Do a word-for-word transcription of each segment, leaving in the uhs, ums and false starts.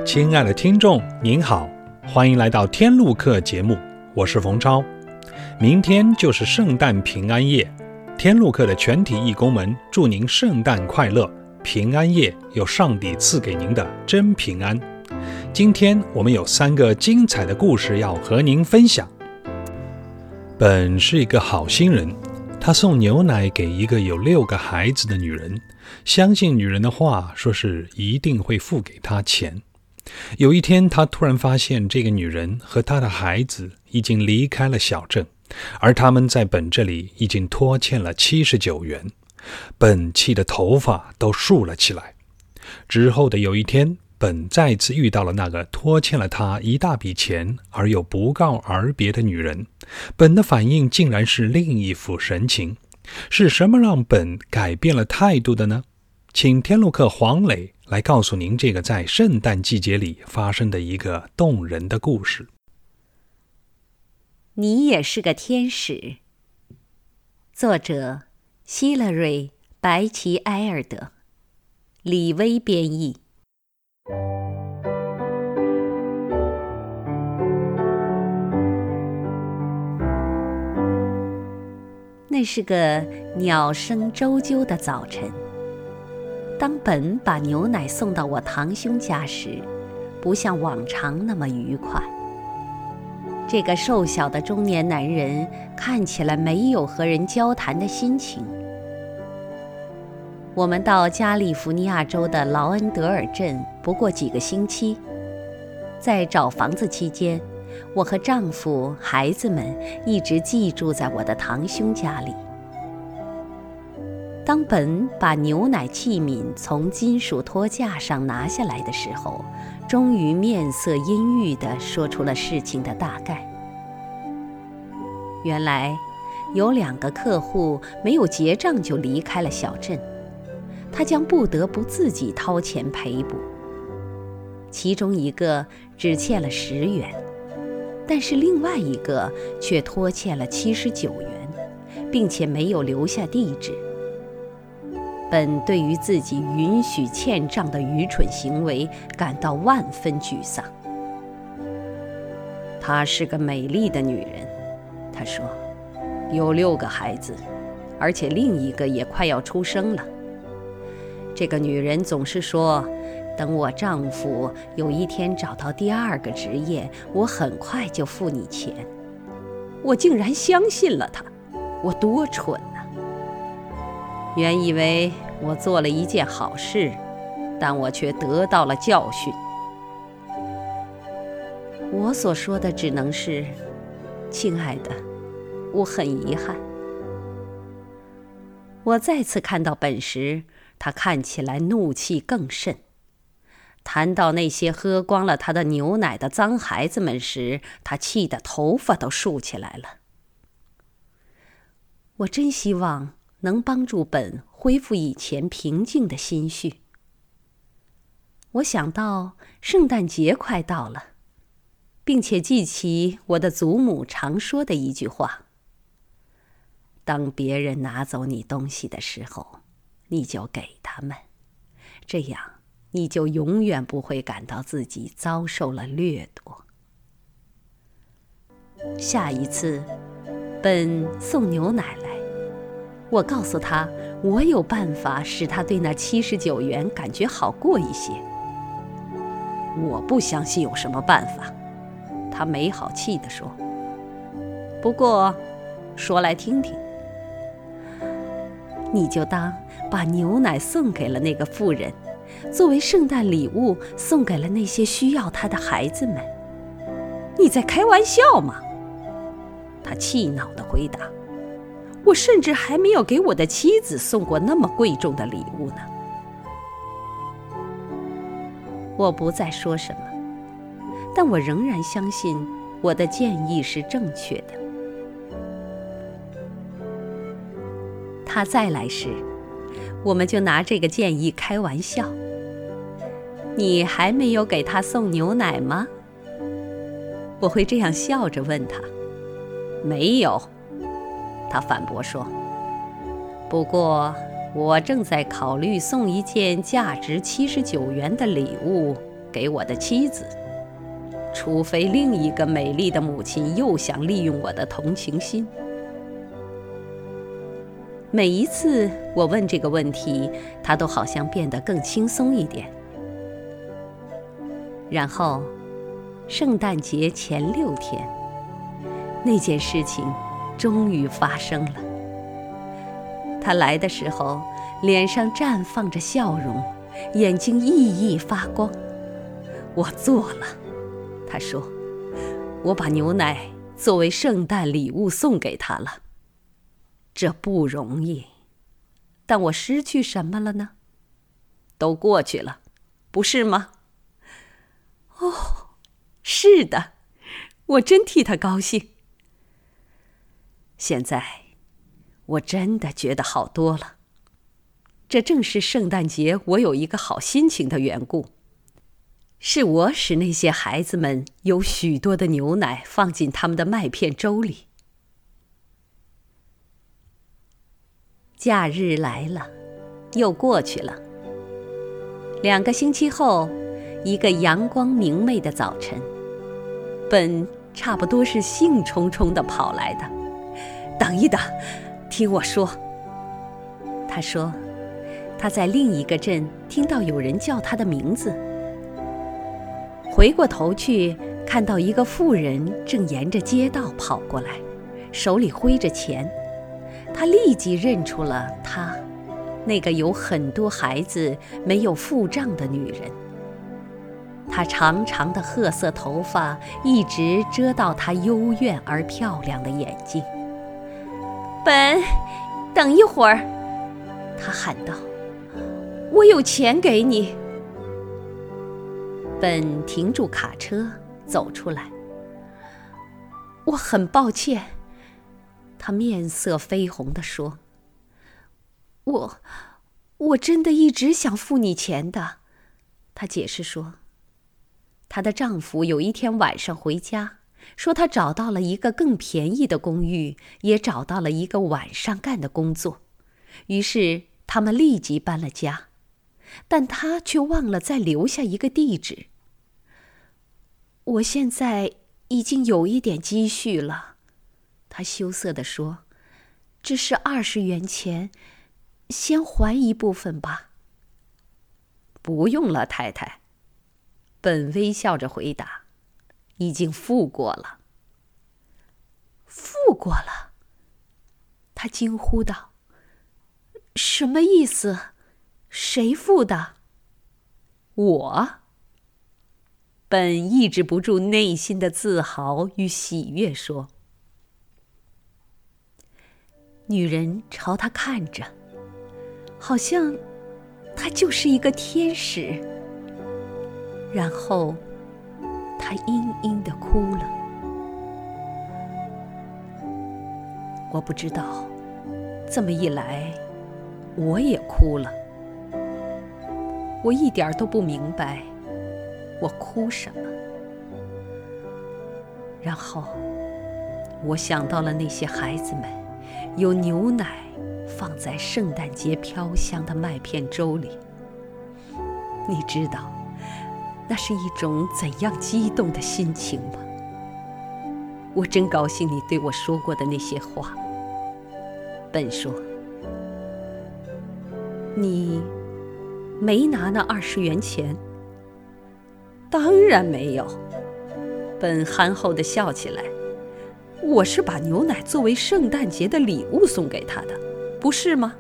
亲爱的听众您好，欢迎来到天路客节目，我是冯超。明天就是圣诞平安夜，天路客的全体义工们祝您圣诞快乐，平安夜有上帝赐给您的真平安。今天我们有三个精彩的故事要和您分享。本是一个好心人，他送牛奶给一个有六个孩子的女人，相信女人的话，说是一定会付给他钱。有一天，他突然发现这个女人和她的孩子已经离开了小镇，而他们在本这里已经拖欠了七十九元。本气的头发都竖了起来。之后的有一天，本再次遇到了那个拖欠了他一大笔钱而又不告而别的女人。本的反应竟然是另一副神情。是什么让本改变了态度的呢？请天路客黄磊来告诉您这个在圣诞季节里发生的一个动人的故事。 你也是个天使。作者希勒瑞·白奇埃尔德，李薇编译。那是个鸟声啾啾的早晨，当本把牛奶送到我堂兄家时，不像往常那么愉快。这个瘦小的中年男人看起来没有和人交谈的心情。我们到加利福尼亚州的劳恩德尔镇不过几个星期，在找房子期间，我和丈夫、孩子们一直寄住在我的堂兄家里。当本把牛奶器皿从金属托架上拿下来的时候，终于面色阴郁地说出了事情的大概。原来，有两个客户没有结账就离开了小镇，他将不得不自己掏钱赔补。其中一个只欠了十元，但是另外一个却拖欠了七十九元，并且没有留下地址。本对于自己允许欠账的愚蠢行为感到万分沮丧。她是个美丽的女人，他说，有六个孩子，而且另一个也快要出生了。这个女人总是说，等我丈夫有一天找到第二个职业，我很快就付你钱。我竟然相信了她，我多蠢啊！原以为我做了一件好事，但我却得到了教训。我所说的只能是，亲爱的，我很遗憾。我再次看到本时，他看起来怒气更甚。谈到那些喝光了他的牛奶的脏孩子们时，他气得头发都竖起来了。我真希望能帮助本恢复以前平静的心绪。我想到圣诞节快到了，并且记起我的祖母常说的一句话：当别人拿走你东西的时候，你就给他们，这样你就永远不会感到自己遭受了掠夺。下一次，本送牛奶来，我告诉他，我有办法使他对那七十九元感觉好过一些。我不相信有什么办法，他没好气地说。不过，说来听听。你就当把牛奶送给了那个妇人，作为圣诞礼物送给了那些需要他的孩子们。你在开玩笑吗？他气恼地回答。我甚至还没有给我的妻子送过那么贵重的礼物呢。我不再说什么，但我仍然相信我的建议是正确的。他再来时，我们就拿这个建议开玩笑。你还没有给他送牛奶吗？我会这样笑着问他。没有，他反驳说。不过我正在考虑送一件价值七十九元的礼物给我的妻子，除非另一个美丽的母亲又想利用我的同情心。每一次我问这个问题，他都好像变得更轻松一点。然后，圣诞节前六天，那件事情终于发生了。他来的时候，脸上绽放着笑容，眼睛熠熠发光。我做了，他说，我把牛奶作为圣诞礼物送给他了。这不容易，但我失去什么了呢？都过去了，不是吗？哦，是的，我真替他高兴。现在，我真的觉得好多了。这正是圣诞节我有一个好心情的缘故。是我使那些孩子们有许多的牛奶放进他们的麦片粥里。假日来了，又过去了。两个星期后，一个阳光明媚的早晨，本差不多是兴冲冲地跑来的。等一等，听我说。他说，他在另一个镇听到有人叫他的名字。回过头去，看到一个妇人正沿着街道跑过来，手里挥着钱。他立即认出了她，那个有很多孩子没有付账的女人。她长长的褐色头发一直遮到她幽怨而漂亮的眼睛。本，等一会儿，她喊道，我有钱给你。本停住卡车，走出来。我很抱歉，他面色绯红地说，我我真的一直想付你钱的。她解释说，她的丈夫有一天晚上回家，说他找到了一个更便宜的公寓，也找到了一个晚上干的工作，于是他们立即搬了家，但他却忘了再留下一个地址。我现在已经有一点积蓄了，他羞涩地说，这是二十元钱，先还一部分吧。不用了，太太。本微笑着回答，已经付过了。付过了？他惊呼道，什么意思？谁付的？我。本抑制不住内心的自豪与喜悦说。女人朝他看着，好像他就是一个天使。然后他嘤嘤地哭了。我不知道，这么一来，我也哭了。我一点都不明白我哭什么。然后我想到了那些孩子们，有牛奶放在圣诞节飘香的麦片粥里。你知道那是一种怎样激动的心情吗？我真高兴你对我说过的那些话。本说，你没拿那二十元钱？当然没有。本憨厚地笑起来。我是把牛奶作为圣诞节的礼物送给他的，不是吗？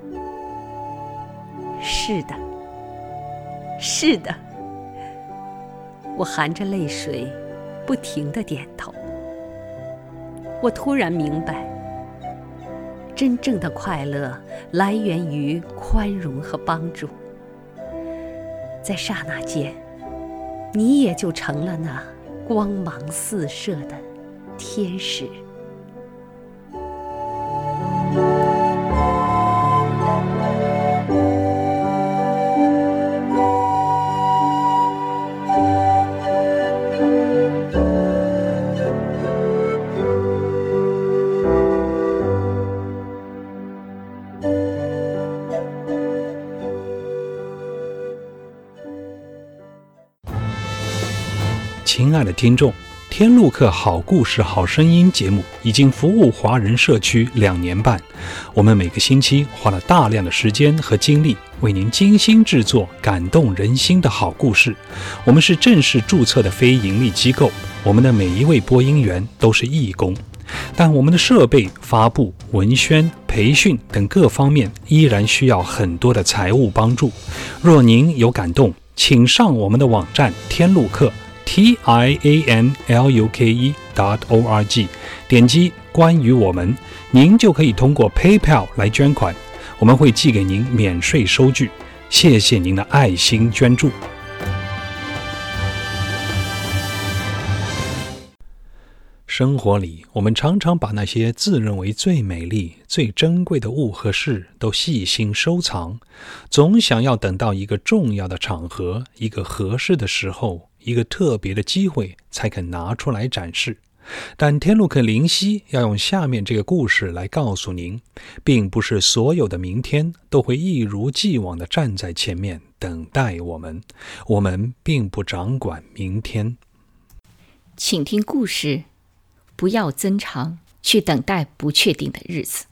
是的，是的。我含着泪水，不停地点头。我突然明白，真正的快乐来源于宽容和帮助。在刹那间，你也就成了那光芒四射的天使。 亲爱的听众，天路客好故事好声音节目已经服务华人社区两年半，我们每个星期花了大量的时间和精力，为您精心制作感动人心的好故事。我们是正式注册的非营利机构，我们的每一位播音员都是义工，但我们的设备、发布、文宣、培训等各方面依然需要很多的财务帮助。若您有感动，请上我们的网站天路客 T I A N L U K E dot O R G， 点击关于我们，您就可以通过 PayPal 来捐款，我们会寄给您免税收据。谢谢您的爱心捐助。生活里，我们常常把那些自认为最美丽、最珍贵的物和事都细心收藏，总想要等到一个重要的场合、一个合适的时候、一个特别的机会才肯拿出来展示。但天路客灵犀要用下面这个故事来告诉您，并不是所有的明天都会一如既往地站在前面等待我们，我们并不掌管明天。 请听故事，不要增长，去等待不确定的日子。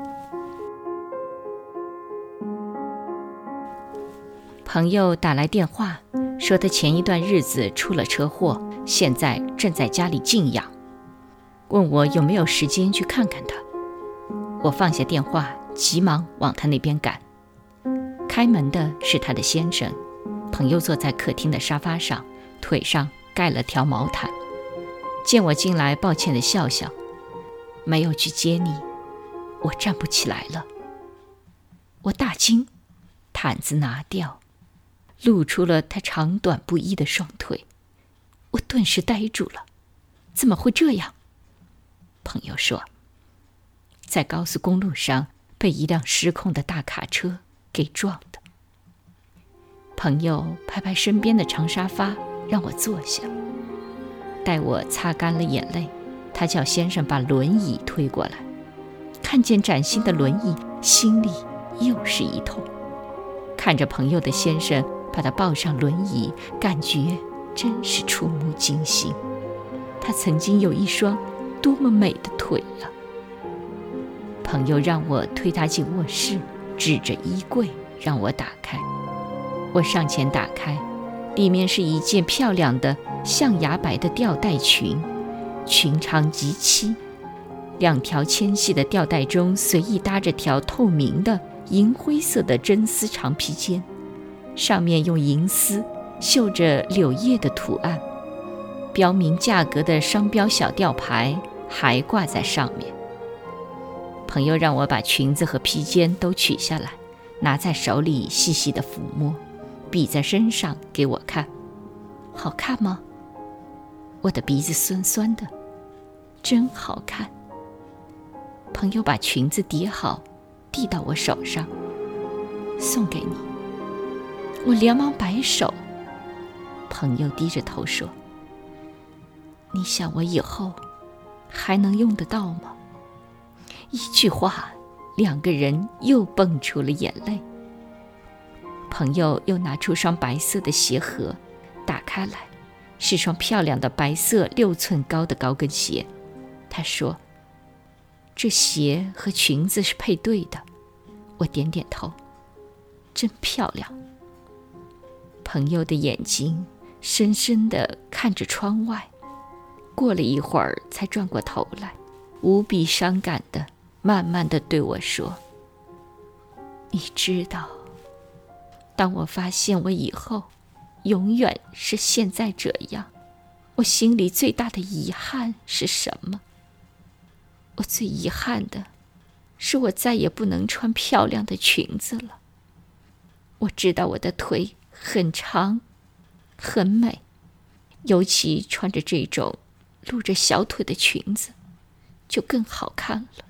朋友打来电话，说他前一段日子出了车祸，现在正在家里静养，问我有没有时间去看看他。我放下电话，急忙往他那边赶。开门的是他的先生，朋友坐在客厅的沙发上，腿上盖了条毛毯。见我进来，抱歉地笑笑，没有去接你，我站不起来了。我大惊，毯子拿掉，露出了他长短不一的双腿。我顿时呆住了，怎么会这样？朋友说，在高速公路上被一辆失控的大卡车给撞的。朋友拍拍身边的长沙发，让我坐下。待我擦干了眼泪，他叫先生把轮椅推过来。看见崭新的轮椅，心里又是一痛。看着朋友的先生把他抱上轮椅，感觉真是触目惊心。他曾经有一双多么美的腿啊！朋友让我推他进卧室，指着衣柜让我打开。我上前打开，里面是一件漂亮的象牙白的吊带裙，裙长及膝，两条纤细的吊带中随意搭着条透明的银灰色的真丝长披肩，上面用银丝绣着柳叶的图案，标明价格的商标小吊牌还挂在上面。朋友让我把裙子和披肩都取下来，拿在手里细细的抚摸，比在身上给我看。好看吗？我的鼻子酸酸的，真好看。朋友把裙子叠好，递到我手上，送给你。我连忙摆手。朋友低着头说，你想我以后还能用得到吗？一句话，两个人又蹦出了眼泪。朋友又拿出双白色的鞋盒，打开来，是双漂亮的白色六寸高的高跟鞋。他说，这鞋和裙子是配对的。我点点头，真漂亮。朋友的眼睛深深地看着窗外，过了一会儿才转过头来，无比伤感地慢慢地对我说，你知道，当我发现我以后永远是现在这样，我心里最大的遗憾是什么？我最遗憾的是我再也不能穿漂亮的裙子了。我知道我的腿很长很美，尤其穿着这种露着小腿的裙子就更好看了。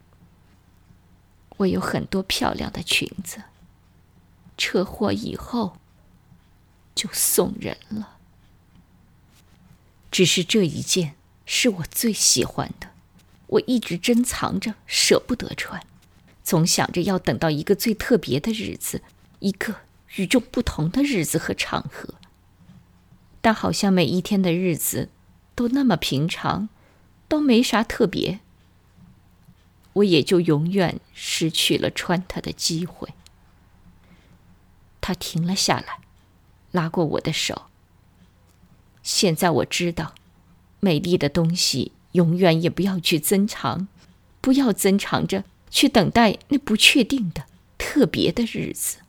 我有很多漂亮的裙子，车祸以后就送人了。只是这一件是我最喜欢的，我一直珍藏着，舍不得穿，总想着要等到一个最特别的日子，一个与众不同的日子和场合。 但好像每一天的日子都那么平常，都没啥特别，我也就永远失去了穿它的机会。他停了下来，拉过我的手。现在我知道，美丽的东西永远也不要去珍藏，不要珍藏着去等待那不确定的特别的日子。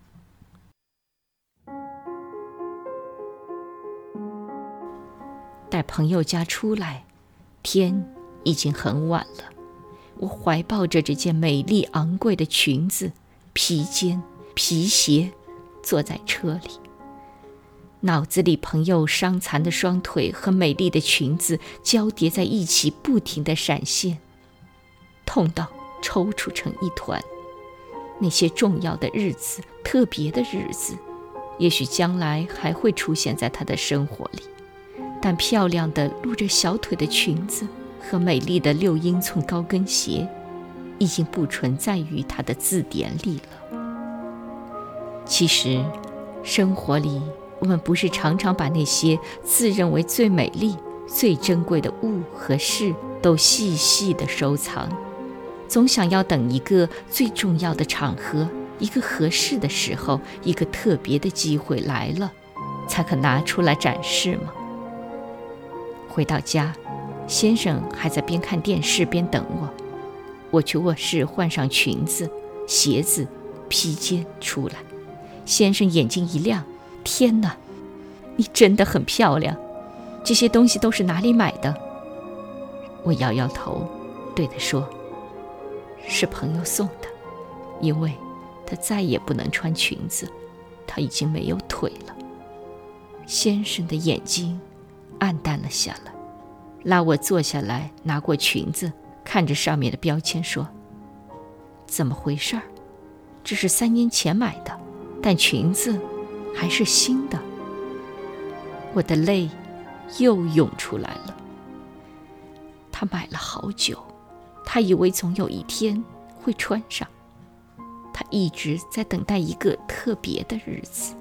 带朋友家出来，天已经很晚了。我怀抱着这件美丽昂贵的裙子、披肩、皮鞋，坐在车里，脑子里朋友伤残的双腿和美丽的裙子交叠在一起，不停地闪现，痛到抽搐成一团。那些重要的日子、特别的日子，也许将来还会出现在他的生活里，但漂亮的露着小腿的裙子和美丽的六英寸高跟鞋已经不存在于他的字典里了。其实生活里，我们不是常常把那些自认为最美丽、最珍贵的物和事都细细地收藏，总想要等一个最重要的场合，一个合适的时候，一个特别的机会来了，才可拿出来展示吗？回到家，先生还在边看电视边等我。我去卧室换上裙子、鞋子、披肩出来。先生眼睛一亮：“天哪，你真的很漂亮！这些东西都是哪里买的？”我摇摇头，对他说：“是朋友送的，因为他再也不能穿裙子，他已经没有腿了。”先生的眼睛暗淡了下来，拉我坐下来，拿过裙子，看着上面的标签说：“怎么回事？这是三年前买的，但裙子还是新的。”我的泪又涌出来了。他买了好久，他以为总有一天会穿上，他一直在等待一个特别的日子。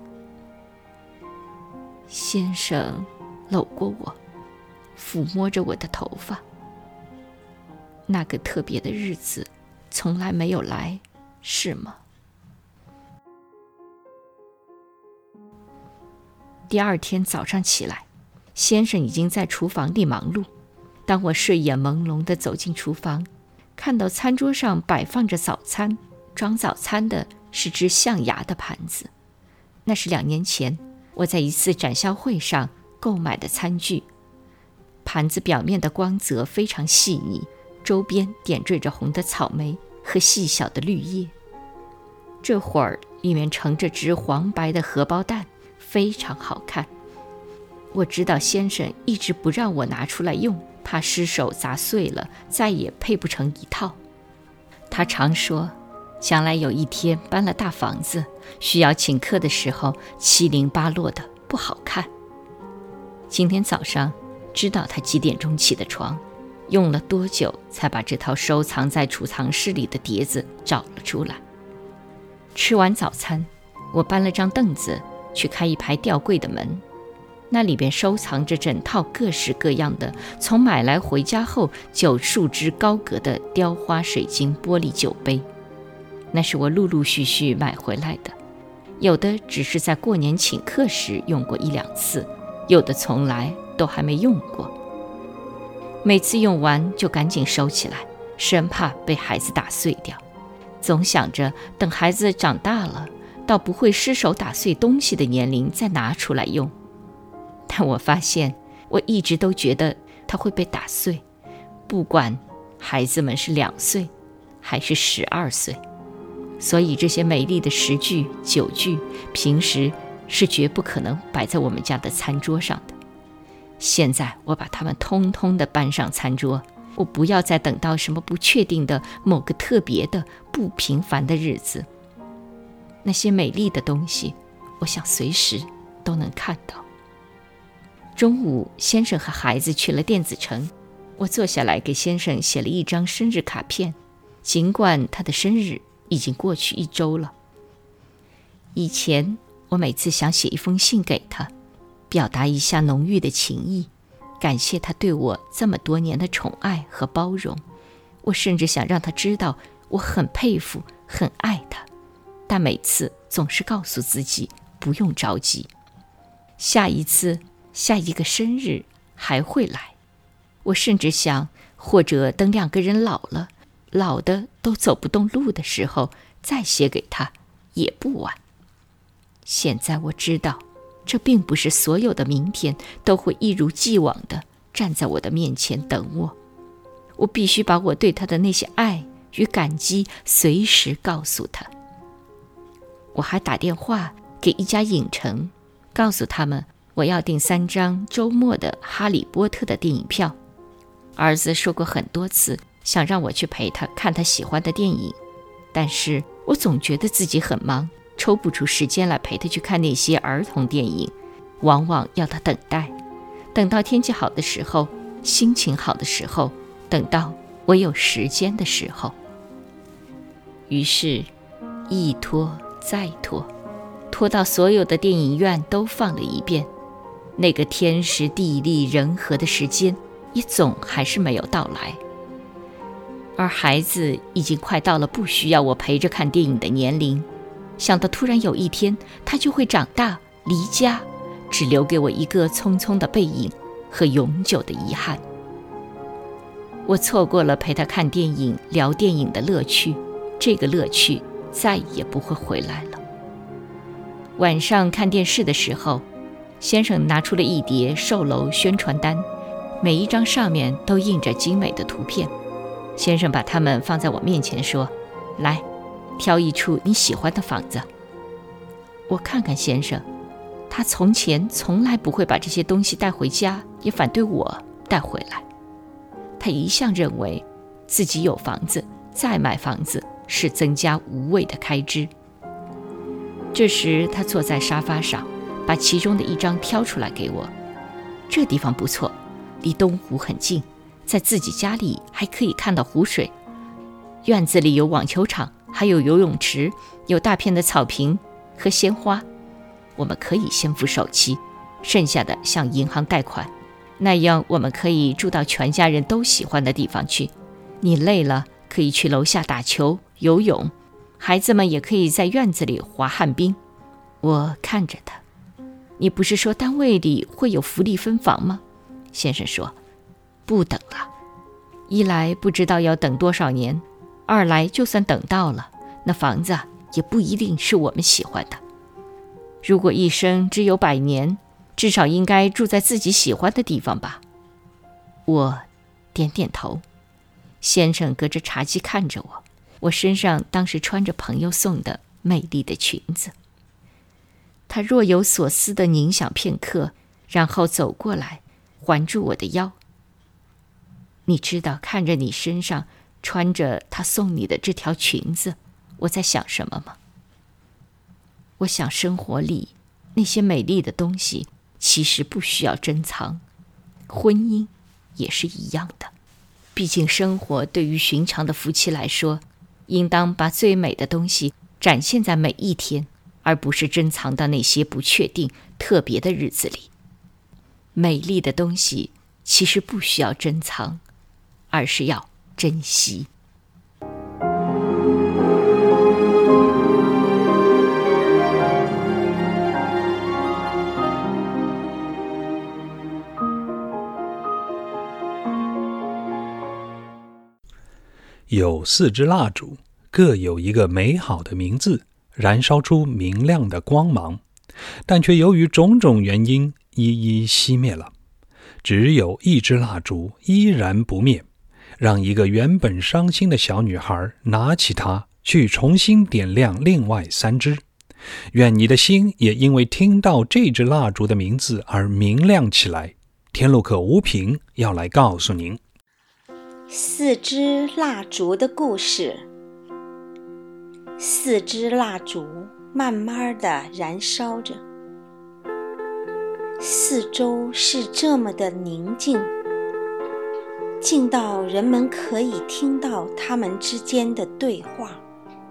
先生搂过我，抚摸着我的头发。那个特别的日子从来没有来，是吗？第二天早上起来，先生已经在厨房里忙碌。当我睡眼朦胧地走进厨房，看到餐桌上摆放着早餐，装早餐的是只象牙的盘子。那是两年前我在一次展销会上购买的餐具。盘子表面的光泽非常细腻，周边点缀着红的草莓和细小的绿叶。这会儿里面盛着只黄白的荷包蛋，非常好看。我知道先生一直不让我拿出来用，怕失手砸碎了，再也配不成一套。他常说，将来有一天搬了大房子，需要请客的时候七零八落的不好看。今天早上知道他几点钟起的床，用了多久才把这套收藏在储藏室里的碟子找了出来。吃完早餐，我搬了张凳子去开一排吊柜的门，那里边收藏着整套各式各样的从买来回家后就数支高格的雕花水晶玻璃酒杯。那是我陆陆续续买回来的，有的只是在过年请客时用过一两次，有的从来都还没用过。每次用完就赶紧收起来，生怕被孩子打碎掉。总想着等孩子长大了，到不会失手打碎东西的年龄再拿出来用。但我发现我一直都觉得它会被打碎，不管孩子们是两岁还是十二岁。所以这些美丽的食具、酒具，平时是绝不可能摆在我们家的餐桌上的。现在我把它们通通地搬上餐桌，我不要再等到什么不确定的某个特别的不平凡的日子。那些美丽的东西，我想随时都能看到。中午，先生和孩子去了电子城，我坐下来给先生写了一张生日卡片，尽管他的生日已经过去一周了。以前我每次想写一封信给他， 表达一下浓郁的情意，感谢他对我这么多年的宠爱和包容。我甚至想让他知道我很佩服很爱他，但每次总是告诉自己不用着急，下一次下一个生日还会来。我甚至想，或者等两个人老了，老的都走不动路的时候，再写给他也不晚。现在我知道，这并不是所有的明天都会一如既往地站在我的面前等我。我必须把我对他的那些爱与感激随时告诉他。我还打电话给一家影城，告诉他们我要订三张周末的哈利波特的电影票。儿子说过很多次想让我去陪他看他喜欢的电影，但是我总觉得自己很忙，抽不出时间来陪他去看那些儿童电影，往往要他等待，等到天气好的时候，心情好的时候，等到我有时间的时候。于是一拖再拖，拖到所有的电影院都放了一遍，那个天时地利人和的时间也总还是没有到来。而孩子已经快到了不需要我陪着看电影的年龄，想到突然有一天他就会长大离家，只留给我一个匆匆的背影和永久的遗憾。我错过了陪他看电影聊电影的乐趣，这个乐趣再也不会回来了。晚上看电视的时候，先生拿出了一叠售楼宣传单，每一张上面都印着精美的图片。先生把它们放在我面前说，来，挑一处你喜欢的房子。我看看先生，他从前从来不会把这些东西带回家，也反对我带回来。他一向认为自己有房子再买房子是增加无谓的开支。这时他坐在沙发上，把其中的一张挑出来给我。这地方不错，离东湖很近，在自己家里还可以看到湖水，院子里有网球场，还有游泳池，有大片的草坪和鲜花。我们可以先付首期，剩下的向银行贷款，那样我们可以住到全家人都喜欢的地方去。你累了可以去楼下打球游泳，孩子们也可以在院子里滑旱冰。我看着他，你不是说单位里会有福利分房吗？先生说，不等了，一来不知道要等多少年，二来就算等到了，那房子也不一定是我们喜欢的。如果一生只有百年，至少应该住在自己喜欢的地方吧。我点点头。先生隔着茶几看着我，我身上当时穿着朋友送的美丽的裙子。他若有所思地凝想片刻，然后走过来环住我的腰。你知道看着你身上穿着他送你的这条裙子，我在想什么吗？我想生活里那些美丽的东西其实不需要珍藏，婚姻也是一样的。毕竟生活对于寻常的夫妻来说，应当把最美的东西展现在每一天，而不是珍藏到那些不确定特别的日子里。美丽的东西其实不需要珍藏，而是要珍惜。 有四支蜡烛，各有一个美好的名字，燃烧出明亮的光芒，但却由于种种原因一一熄灭了。只有一支蜡烛依然不灭，让一个原本伤心的小女孩拿起它，去重新点亮另外三支。愿你的心也因为听到这支蜡烛的名字而明亮起来。天路客吴平要来告诉您四支蜡烛的故事。四支蜡烛慢慢地燃烧着，四周是这么的宁静，静到人们可以听到他们之间的对话。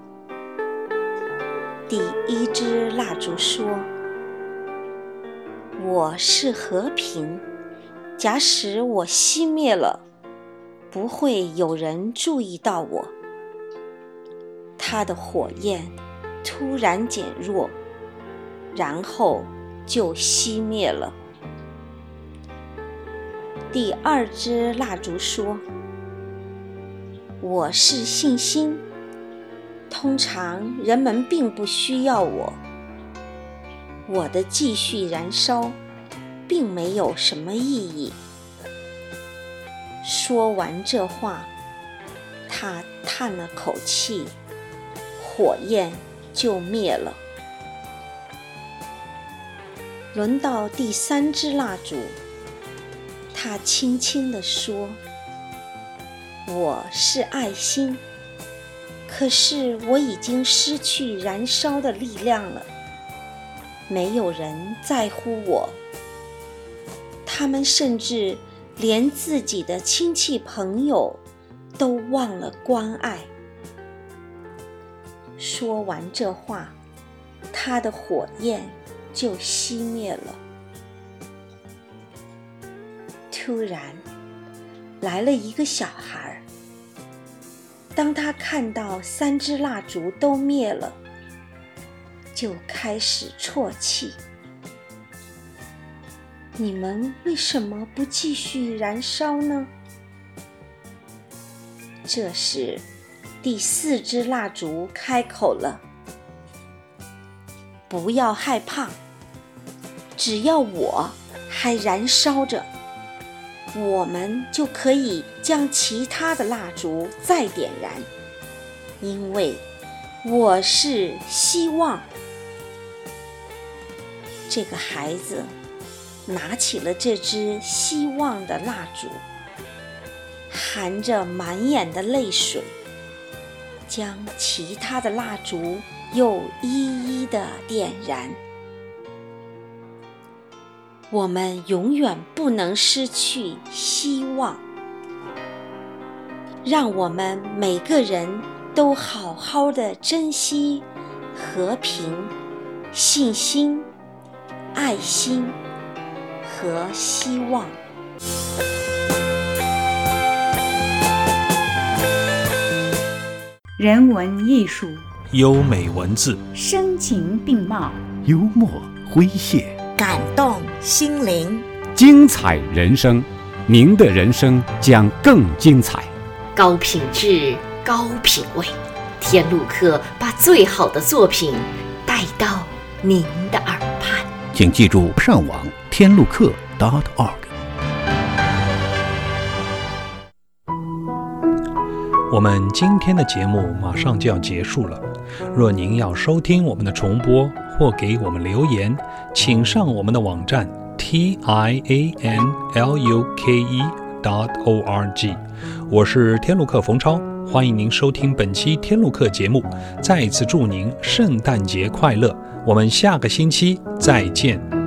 第一支蜡烛说： 我是和平，假使我熄灭了，不会有人注意到我。它的火焰突然减弱，然后就熄灭了。第二支蜡烛说，我是信心，通常人们并不需要我，我的继续燃烧并没有什么意义。说完这话，他叹了口气，火焰就灭了。轮到第三支蜡烛，他轻轻地说，我是爱心，可是我已经失去燃烧的力量了，没有人在乎我，他们甚至连自己的亲戚朋友都忘了关爱。说完这话，他的火焰就熄灭了。突然来了一个小孩，当他看到三支蜡烛都灭了，就开始啜泣。你们为什么不继续燃烧呢？这时第四支蜡烛开口了，不要害怕，只要我还燃烧着，我们就可以将其他的蜡烛再点燃，因为我是希望。这个孩子拿起了这支希望的蜡烛，含着满眼的泪水，将其他的蜡烛又一一地点燃。我们永远不能失去希望，让我们每个人都好好地珍惜和平、信心、爱心和希望。 人文艺术， 优美文字， 声情并茂， 幽默诙谐， 感动心灵， 精彩人生，您的人生将更精彩。 高品质，高品味，天路客把最好的作品带到您的耳畔。 请记住上网天路客 .org。 我们今天的节目马上就要结束了。若您要收听我们的重播或给我们留言，请上我们的网站 t i a n l u k e dot org。我是天路客冯超，欢迎您收听本期天路客节目。再一次祝您圣诞节快乐，我们下个星期再见。